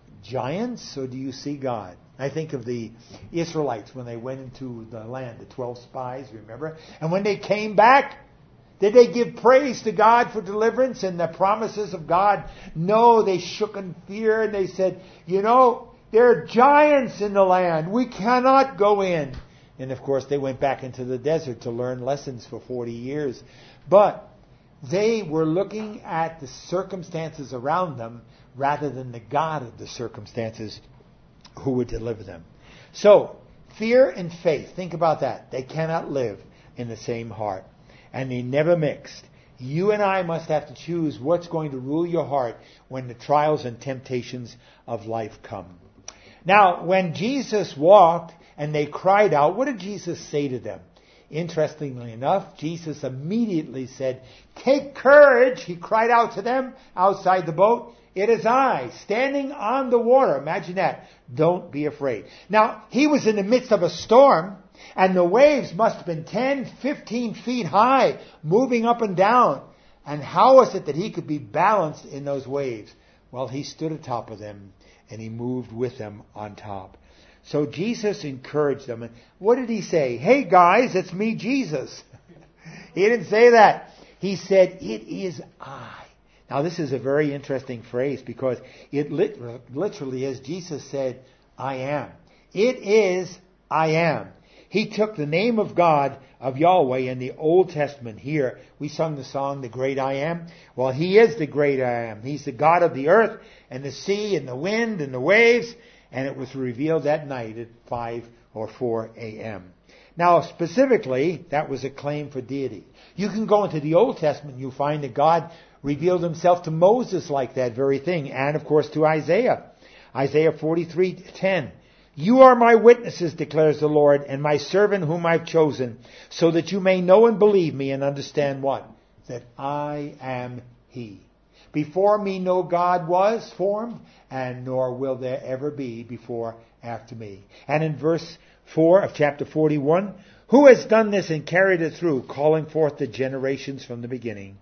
giants or do you see God? I think of the Israelites when they went into the land, the twelve spies, remember? And when they came back, did they give praise to God for deliverance and the promises of God? No, they shook in fear and they said, you know, there are giants in the land. We cannot go in. And of course they went back into the desert to learn lessons for forty years. But they were looking at the circumstances around them rather than the God of the circumstances who would deliver them. So, fear and faith, think about that. They cannot live in the same heart. And they never mixed. You and I must have to choose what's going to rule your heart when the trials and temptations of life come. Now, when Jesus walked and they cried out, what did Jesus say to them? Interestingly enough, Jesus immediately said, take courage. He cried out to them outside the boat. It is I, standing on the water. Imagine that. Don't be afraid. Now, he was in the midst of a storm, and the waves must have been ten, fifteen feet high, moving up and down. And how was it that he could be balanced in those waves? Well, he stood atop of them, and he moved with them on top. So Jesus encouraged them. And what did he say? Hey guys, it's me, Jesus. He didn't say that. He said, it is I. Now this is a very interesting phrase because it literally, as Jesus said, I am. It is I am. He took the name of God, of Yahweh, in the Old Testament. Here, we sung the song, The Great I Am. Well, He is the Great I Am. He's the God of the earth and the sea and the wind and the waves. And it was revealed that night at five or four a.m. Now, specifically, that was a claim for deity. You can go into the Old Testament and you'll find that God revealed Himself to Moses like that very thing. And, of course, to Isaiah. Isaiah forty-three ten. You are my witnesses, declares the Lord, and my servant whom I've chosen, so that you may know and believe me and understand what? That I am He. Before me no God was formed, and nor will there ever be before after me. And in verse four of chapter forty-one, who has done this and carried it through, calling forth the generations from the beginning?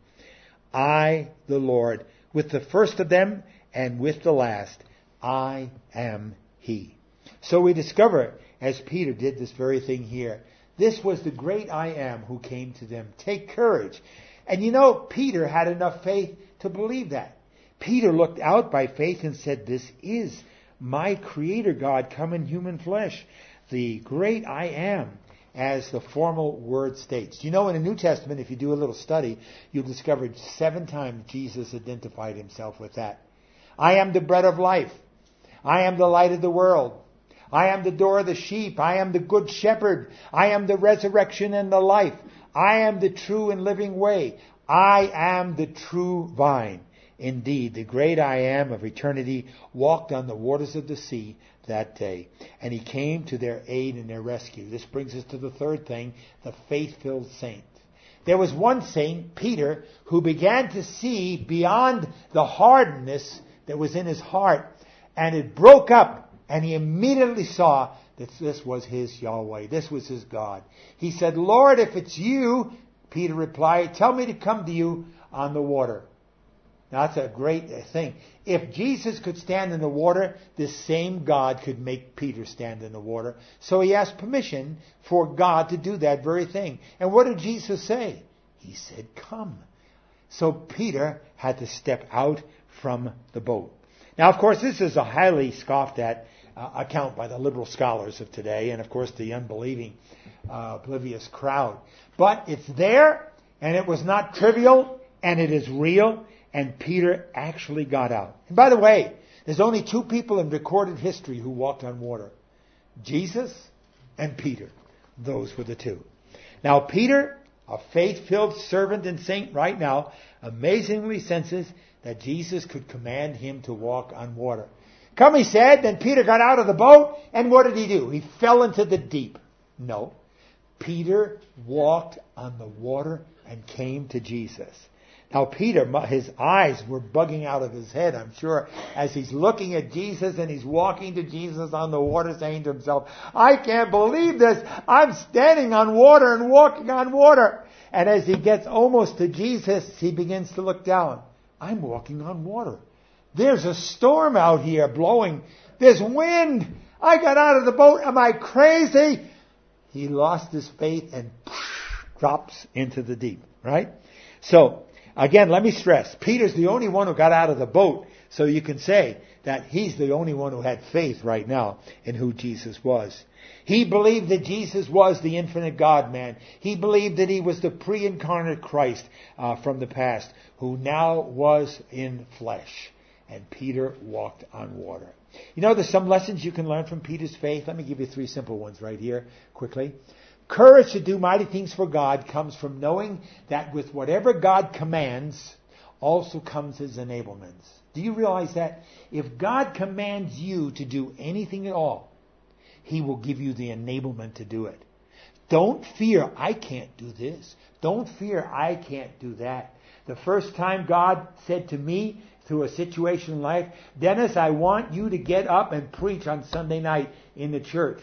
I, the Lord, with the first of them and with the last, I am He. So we discover, as Peter did this very thing here, this was the great I am who came to them. Take courage. And you know, Peter had enough faith to believe that. Peter looked out by faith and said, this is my Creator God come in human flesh. The great I am, as the formal word states. You know, in the New Testament, if you do a little study, you'll discover seven times Jesus identified Himself with that. I am the bread of life. I am the light of the world. I am the door of the sheep. I am the good shepherd. I am the resurrection and the life. I am the true and living way. I am the true vine. Indeed, the great I am of eternity walked on the waters of the sea that day, and He came to their aid and their rescue. This brings us to the third thing, the faith-filled saint. There was one saint, Peter, who began to see beyond the hardness that was in his heart, and it broke up. And he immediately saw that this was his Yahweh. This was his God. He said, Lord, if it's you, Peter replied, tell me to come to you on the water. Now, that's a great thing. If Jesus could stand in the water, this same God could make Peter stand in the water. So he asked permission for God to do that very thing. And what did Jesus say? He said, come. So Peter had to step out from the boat. Now, of course, this is a highly scoffed at uh, account by the liberal scholars of today, and of course the unbelieving, uh, oblivious crowd. But it's there, and it was not trivial, and it is real. And Peter actually got out. And by the way, there's only two people in recorded history who walked on water. Jesus and Peter. Those were the two. Now Peter, a faith-filled servant and saint right now, amazingly senses that Jesus could command him to walk on water. Come, he said. Then Peter got out of the boat, and what did he do? He fell into the deep. No. Peter walked on the water and came to Jesus. Now Peter, his eyes were bugging out of his head, I'm sure, as he's looking at Jesus and he's walking to Jesus on the water, saying to himself, I can't believe this. I'm standing on water and walking on water. And as he gets almost to Jesus, he begins to look down. I'm walking on water. There's a storm out here blowing. There's wind. I got out of the boat. Am I crazy? He lost his faith and drops into the deep, right? So, again, let me stress, Peter's the only one who got out of the boat, so you can say that he's the only one who had faith right now in who Jesus was. He believed that Jesus was the infinite God-man. He believed that he was the pre-incarnate Christ uh, from the past, who now was in flesh. And Peter walked on water. You know, there's some lessons you can learn from Peter's faith. Let me give you three simple ones right here, quickly. Courage to do mighty things for God comes from knowing that with whatever God commands, also comes his enablements. Do you realize that? If God commands you to do anything at all, he will give you the enablement to do it. Don't fear, I can't do this. Don't fear, I can't do that. The first time God said to me through a situation in life, Dennis, I want you to get up and preach on Sunday night in the church.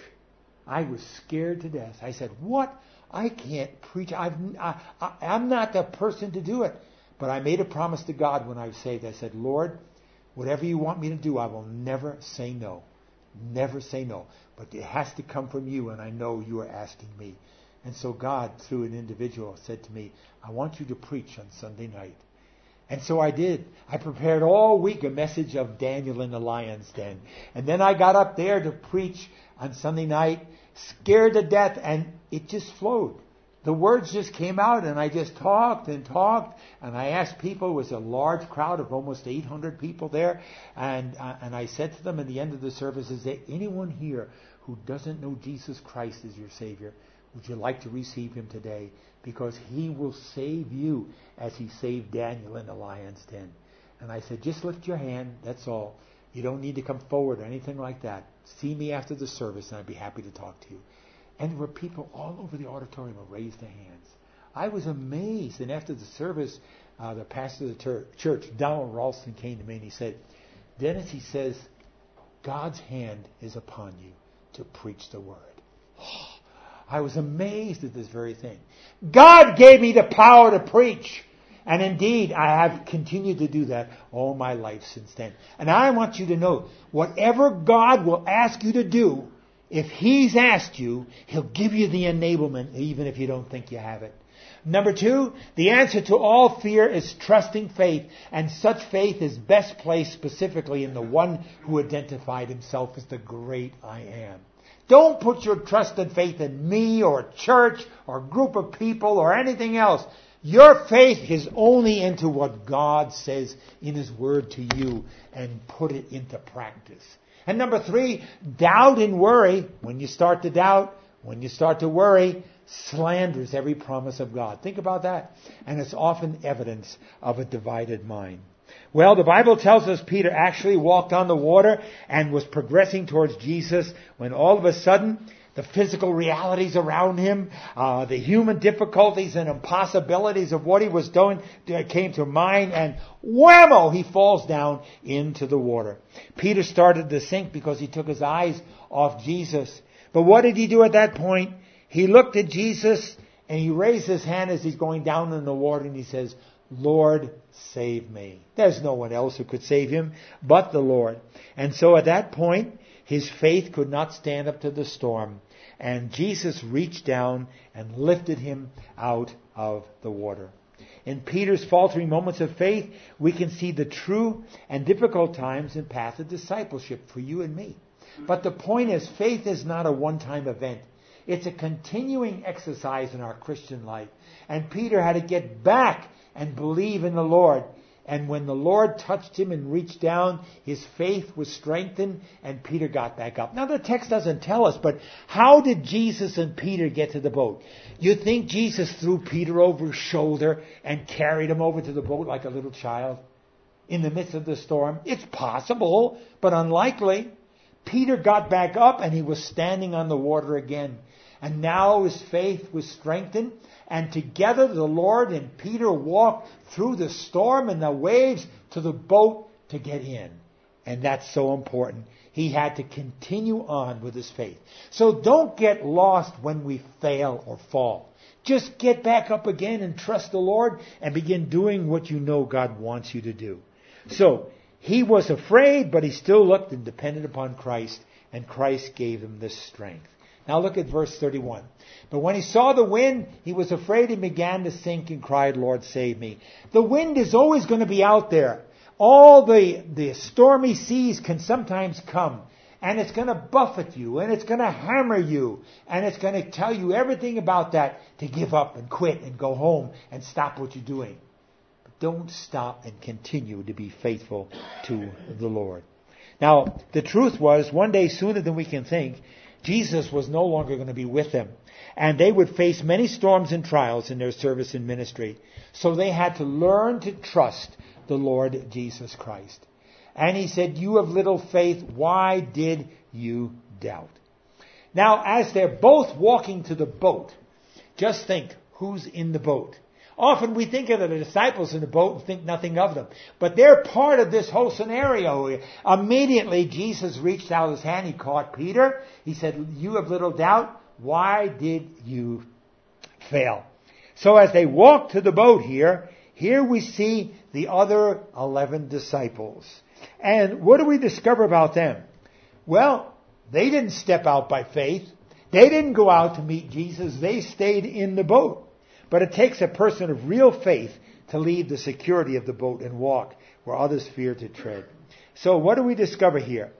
I was scared to death. I said, what? I can't preach. I've, I, I, I'm not the person to do it. But I made a promise to God when I was saved. I said, Lord, whatever you want me to do, I will never say no. Never say no. But it has to come from you, and I know you are asking me. And so God, through an individual, said to me, I want you to preach on Sunday night. And so I did. I prepared all week a message of Daniel in the lion's den. And then I got up there to preach on Sunday night, scared to death, and it just flowed. The words just came out, and I just talked and talked, and I asked people. It was a large crowd of almost eight hundred people there, and uh, and I said to them at the end of the service, is there anyone here who doesn't know Jesus Christ as your Savior? Would you like to receive him today? Because he will save you as he saved Daniel in the lion's den. And I said, just lift your hand, that's all. You don't need to come forward or anything like that. See me after the service, and I'd be happy to talk to you. And there were people all over the auditorium who raised their hands. I was amazed. And after the service, uh, the pastor of the ter- church, Donald Ralston, came to me and he said, Dennis, he says, God's hand is upon you to preach the word. Oh, I was amazed at this very thing. God gave me the power to preach. And indeed, I have continued to do that all my life since then. And I want you to know, whatever God will ask you to do, if he's asked you, he'll give you the enablement, even if you don't think you have it. Number two, the answer to all fear is trusting faith. And such faith is best placed specifically in the one who identified himself as the great I am. Don't put your trust and faith in me or a church or a group of people or anything else. Your faith is only into what God says in his word to you, and put it into practice. And number three, doubt and worry. When you start to doubt, when you start to worry, slanders every promise of God. Think about that. And it's often evidence of a divided mind. Well, the Bible tells us Peter actually walked on the water and was progressing towards Jesus when all of a sudden the physical realities around him, uh, the human difficulties and impossibilities of what he was doing came to mind, and whammo, he falls down into the water. Peter started to sink because he took his eyes off Jesus. But what did he do at that point? He looked at Jesus and he raised his hand as he's going down in the water and he says, Lord, save me. There's no one else who could save him but the Lord. And so at that point, his faith could not stand up to the storm. And Jesus reached down and lifted him out of the water. In Peter's faltering moments of faith, we can see the true and difficult times and path of discipleship for you and me. But the point is, faith is not a one-time event. It's a continuing exercise in our Christian life. And Peter had to get back and believe in the Lord. And when the Lord touched him and reached down, his faith was strengthened and Peter got back up. Now the text doesn't tell us, but how did Jesus and Peter get to the boat? You think Jesus threw Peter over his shoulder and carried him over to the boat like a little child in the midst of the storm? It's possible, but unlikely. Peter got back up and he was standing on the water again. And now his faith was strengthened. And together the Lord and Peter walked through the storm and the waves to the boat to get in. And that's so important. He had to continue on with his faith. So don't get lost when we fail or fall. Just get back up again and trust the Lord and begin doing what you know God wants you to do. So he was afraid, but he still looked and depended upon Christ, and Christ gave him this strength. Now look at verse thirty-one. But when he saw the wind, he was afraid and began to sink and cried, Lord, save me. The wind is always going to be out there. All the, the stormy seas can sometimes come. And it's going to buffet you. And it's going to hammer you. And it's going to tell you everything about that to give up and quit and go home and stop what you're doing. But don't stop and continue to be faithful to the Lord. Now, the truth was, one day sooner than we can think, Jesus was no longer going to be with them. And they would face many storms and trials in their service and ministry. So they had to learn to trust the Lord Jesus Christ. And he said, you have little faith, why did you doubt? Now, as they're both walking to the boat, just think, who's in the boat? Often we think of the disciples in the boat and think nothing of them. But they're part of this whole scenario. Immediately, Jesus reached out his hand. He caught Peter. He said, you have little doubt. Why did you fail? So as they walk to the boat here, here we see the other eleven disciples. And what do we discover about them? Well, they didn't step out by faith. They didn't go out to meet Jesus. They stayed in the boat. But it takes a person of real faith to leave the security of the boat and walk where others fear to tread. So what do we discover here?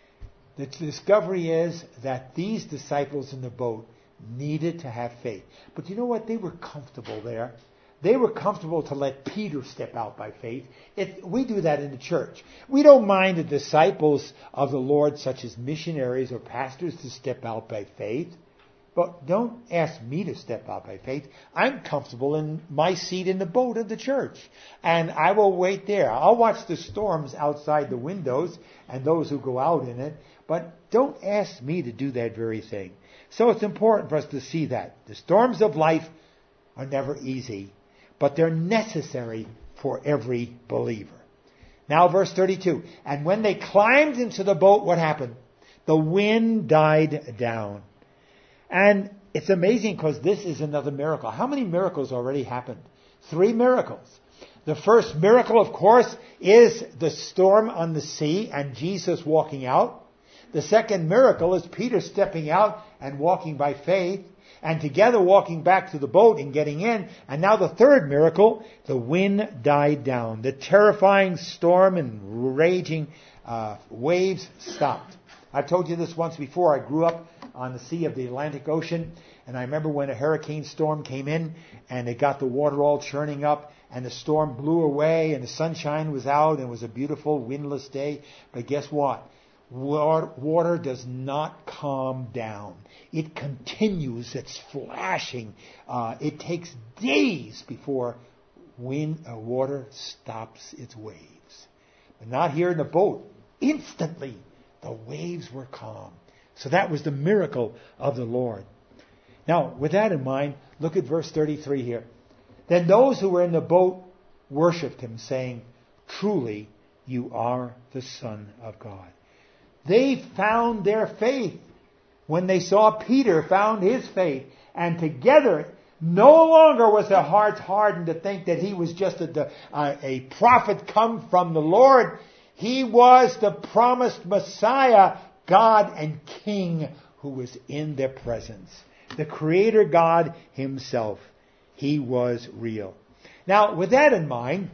The discovery is that these disciples in the boat needed to have faith. But you know what? They were comfortable there. They were comfortable to let Peter step out by faith. It, we do that in the church. We don't mind the disciples of the Lord, such as missionaries or pastors, to step out by faith. But don't ask me to step out by faith. I'm comfortable in my seat in the boat of the church. And I will wait there. I'll watch the storms outside the windows and those who go out in it. But don't ask me to do that very thing. So it's important for us to see that. The storms of life are never easy, but they're necessary for every believer. Now verse thirty-two. And when they climbed into the boat, what happened? The wind died down. And it's amazing because this is another miracle. How many miracles already happened? Three miracles. The first miracle, of course, is the storm on the sea and Jesus walking out. The second miracle is Peter stepping out and walking by faith, and together walking back to the boat and getting in. And now the third miracle, the wind died down. The terrifying storm and raging uh, waves stopped. I've told you this once before. I grew up on the sea of the Atlantic Ocean, and I remember when a hurricane storm came in and it got the water all churning up, and the storm blew away and the sunshine was out and it was a beautiful windless day. But guess what? Water does not calm down. It continues its flashing. Uh, it takes days before wind, uh, water stops its waves. But not here in the boat. Instantly, the waves were calm. So that was the miracle of the Lord. Now, with that in mind, look at verse thirty-three here. Then those who were in the boat worshipped him, saying, truly, you are the Son of God. They found their faith when they saw Peter found his faith. And together No longer was their hearts hardened to think that he was just a, a, a prophet come from the Lord. He was the promised Messiah, God and King, who was in their presence. The Creator God himself. He was real. Now, with that in mind,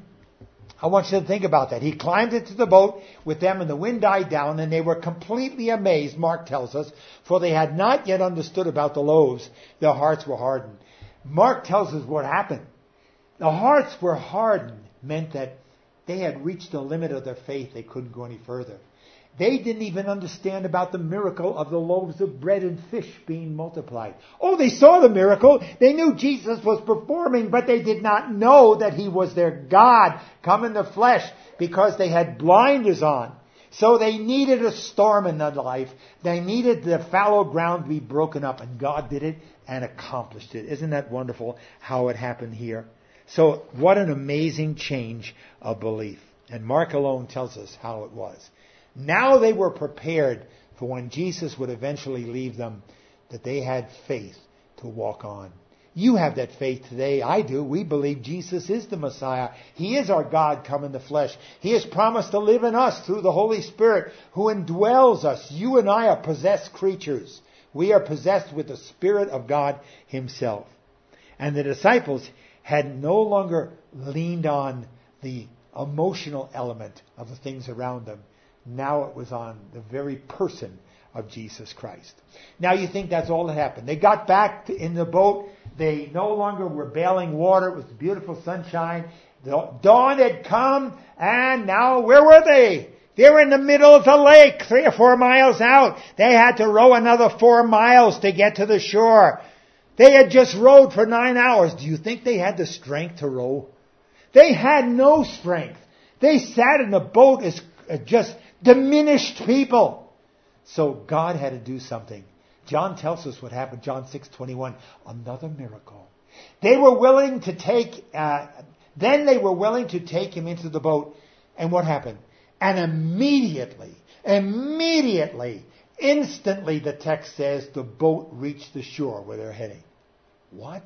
I want you to think about that. He climbed into the boat with them and the wind died down and they were completely amazed, Mark tells us, for they had not yet understood about the loaves. Their hearts were hardened. Mark tells us what happened. The hearts were hardened meant that they had reached the limit of their faith. They couldn't go any further. They didn't even understand about the miracle of the loaves of bread and fish being multiplied. Oh, they saw the miracle. They knew Jesus was performing, but they did not know that he was their God come in the flesh because they had blinders on. So they needed a storm in their life. They needed the fallow ground to be broken up, and God did it and accomplished it. Isn't that wonderful how it happened here? So what an amazing change of belief. And Mark alone tells us how it was. Now they were prepared for when Jesus would eventually leave them, that they had faith to walk on. You have that faith today. I do. We believe Jesus is the Messiah. He is our God come in the flesh. He has promised to live in us through the Holy Spirit who indwells us. You and I are possessed creatures. We are possessed with the Spirit of God himself. And the disciples had no longer leaned on the emotional element of the things around them. Now it was on the very person of Jesus Christ. Now you think that's all that happened. They got back to, in the boat. They no longer were bailing water. It was beautiful sunshine. The dawn had come, and now where were they? They were in the middle of the lake, three or four miles out. They had to row another four miles to get to the shore. They had just rowed for nine hours. Do you think they had the strength to row? They had no strength. They sat in the boat as just diminished people. So God had to do something. John tells us what happened. John six twenty-one. Another miracle. They were willing to take, uh, then they were willing to take him into the boat. And what happened? And immediately, immediately, instantly, the text says, the boat reached the shore where they're heading. What?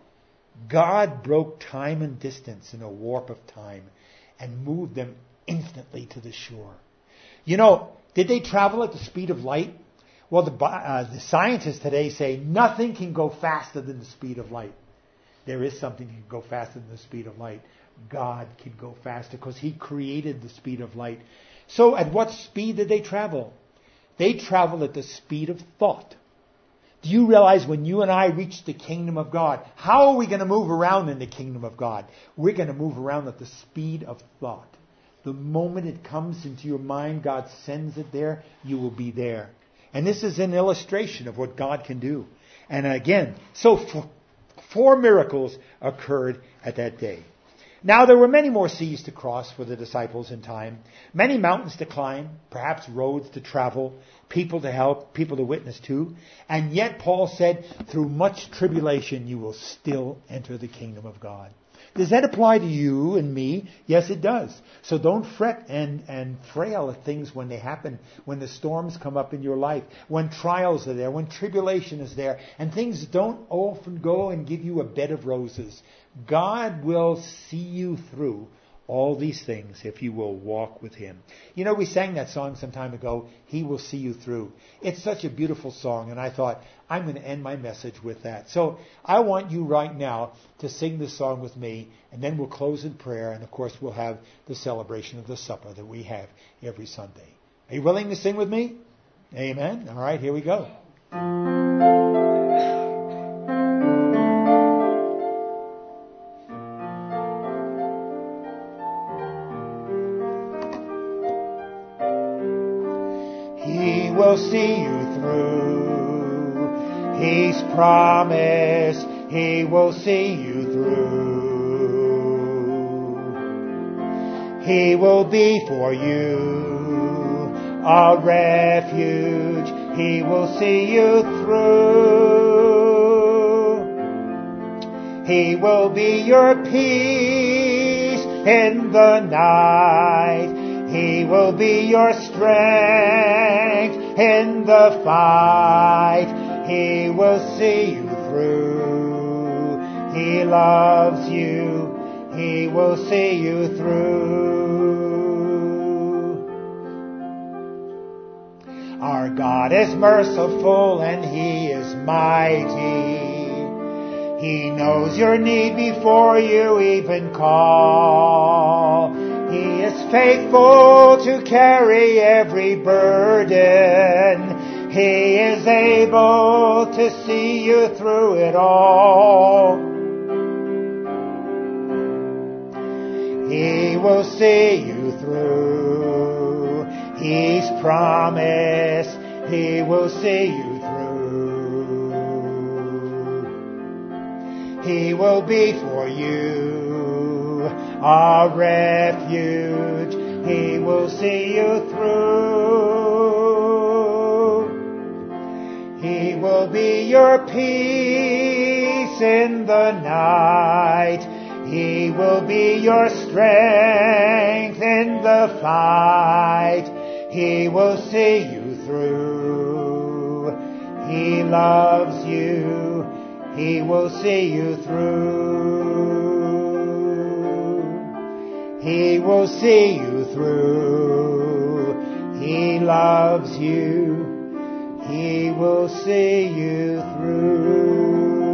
God broke time and distance in a warp of time and moved them instantly to the shore. You know, did they travel at the speed of light? Well, the, uh, the scientists today say nothing can go faster than the speed of light. There is something that can go faster than the speed of light. God can go faster because he created the speed of light. So at what speed did they travel? They traveled at the speed of thought. Do you realize when you and I reach the kingdom of God, how are we going to move around in the kingdom of God? We're going to move around at the speed of thought. The moment it comes into your mind, God sends it there, you will be there. And this is an illustration of what God can do. And again, so four, four miracles occurred at that day. Now there were many more seas to cross for the disciples in time, many mountains to climb, perhaps roads to travel, people to help, people to witness to. And yet Paul said, through much tribulation you will still enter the kingdom of God. Does that apply to you and me? Yes, it does. So don't fret and, and frail at things when they happen, when the storms come up in your life, when trials are there, when tribulation is there, and things don't often go and give you a bed of roses. God will see you through all these things if you will walk with him. You know, we sang that song some time ago, He Will See You Through. It's such a beautiful song, and I thought, I'm going to end my message with that. So I want you right now to sing this song with me, and then we'll close in prayer, and of course we'll have the celebration of the supper that we have every Sunday. Are you willing to sing with me? Amen. All right, here we go. He will see you through. He's promised He will see you through. He will be for you a refuge. He will see you through. He will be your peace in the night. He will be your strength in the fight. He will see you through. He loves you. He will see you through. Our God is merciful and He is mighty. He knows your need before you even call. He is faithful to carry every burden. He is able to see you through it all. He will see you through. He's promised He will see you through. He will be for you a refuge. He will see you through. He will be your peace in the night. He will be your strength in the fight. He will see you through. He loves you. He will see you through. He will see you through. He loves you. He will see you through.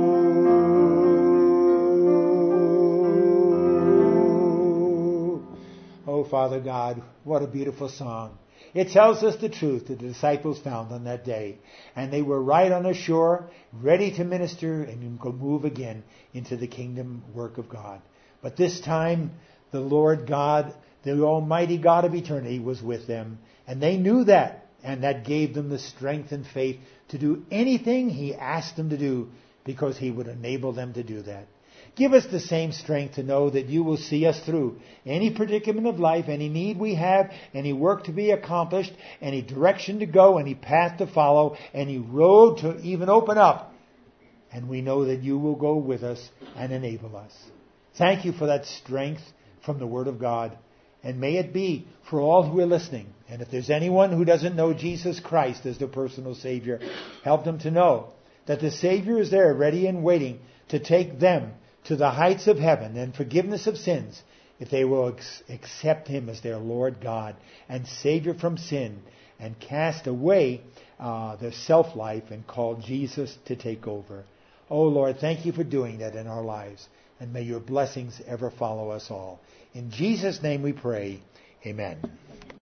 Oh, Father God, what a beautiful song. It tells us the truth that the disciples found on that day. And they were right on the shore, ready to minister and go move again into the kingdom work of God. But this time, the Lord God, the Almighty God of eternity, was with them. And they knew that. And that gave them the strength and faith to do anything He asked them to do, because He would enable them to do that. Give us the same strength to know that You will see us through any predicament of life, any need we have, any work to be accomplished, any direction to go, any path to follow, any road to even open up. And we know that You will go with us and enable us. Thank You for that strength from the Word of God. And may it be for all who are listening. And if there's anyone who doesn't know Jesus Christ as their personal Savior, help them to know that the Savior is there ready and waiting to take them to the heights of heaven and forgiveness of sins if they will ex- accept Him as their Lord God and Savior from sin, and cast away uh, their self-life and call Jesus to take over. Oh Lord, thank You for doing that in our lives, and may Your blessings ever follow us all. In Jesus' name we pray. Amen.